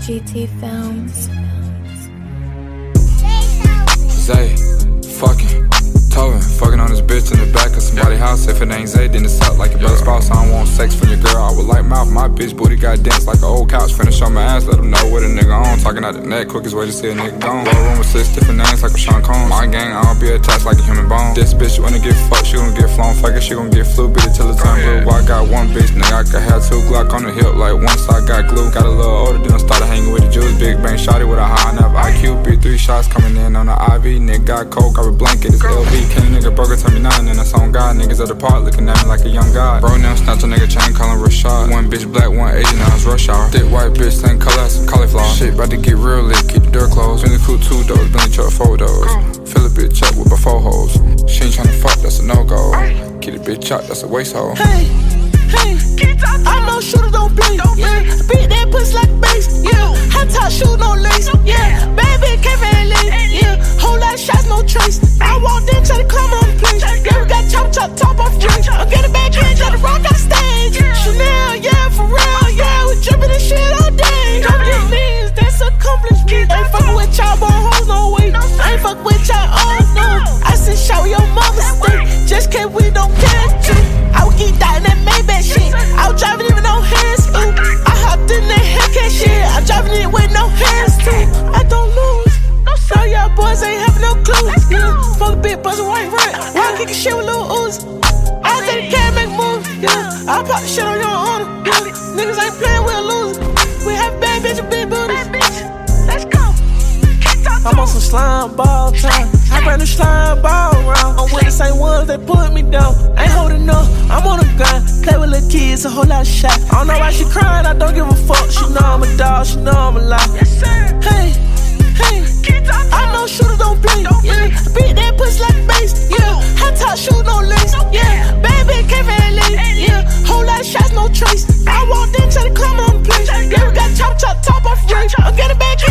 GT Films. Zay, fucking, Tovin, fucking on this bitch in the back of somebody's house. If it ain't Zay, then it's up like your brother's spouse. I don't want sex from your girl. I would like mouth. My bitch booty got dents like an old couch. Finish on my ass, let them know what a nigga on. Talking out the neck, quickest way to see a nigga gone. War room with 6 different names like a Sean Combs. My gang, I don't be attached like a human bone. This bitch wanna get fucked, she gon' get flown. Fuck it, she gon' get flu, beat it till it's done. Blue. I got one bitch, nigga, I could have 2 Glock on the hip. Like once I got glue. Got a little older, then I started hanging with the Jews. Big bang shotty with a high enough IQ. Beat 3 shots coming in on the IV. Nigga got coke, I would blanket, it's LV. Kenny nigga broke it, tell me nothing, and that's on God. Niggas at the park looking at me like a young god. Bro now snatch a nigga chain, callin' Rashad. One bitch black, one Asian, now it's rush hour. Thick white bitch, same color as some cauliflower. Shit bout to get real lit, keep the door closed. Bentley coupe 2 doors, Bentley truck 4 doors. Fill a bitch up with my 4 hoes. She ain't tryna fuck, that's a no-go. Keep the bitch up, that's a waste hole. Hey, I'm no shooter, don't blink. Yeah, beat that pussy like bass. Yeah, high top shoe, no lace. Yeah, baby can't very late. Yeah, whole lot of shots, no trace. I walked in, try to climb on the place. Yeah, we got chop top off range. I'm getting back in, try to rock out the stage. Chanel, yeah, for real. Yeah, we dripping this shit all day. Don't get means, that's accomplishment. Ain't fucking with y'all, boy, hoes, no way. I ain't fucking with y'all, oh no. I said, shout your mama stay. Just cause we don't care. I would keep that in that Maybach shit. I was driving it with no hands, ooh. I hopped in that Hellcat shit. I'm driving it with no hands, too. I don't lose. So y'all boys ain't having no clues. Yeah, fuck a big buzzin' white rent. Why kick shit with Lil Uzi? I take the can make moves. Yeah, I pop the shit on your honor. Yeah, niggas ain't playing, we'll lose. We have bad bitch and big booties. Let's go. I'm on some slime ball time. I ran the slime ball round. I'm with the same ones that put me down. Ain't holding up, I'm on the gun. Play with little kids, a whole lot of shot. I don't know why she crying, I don't give a fuck. She know I'm a dog, she know I'm a lie. Yes, sir. Hey, I'm no shooter, don't blink. Yeah, beat that pussy like bass. Yeah, high top shoe, no lace. Yeah, baby can't very late. Yeah, whole lot of shots, no trace. I walked in, try to climb on the place. Yeah, we got chop top off range. I'm getting back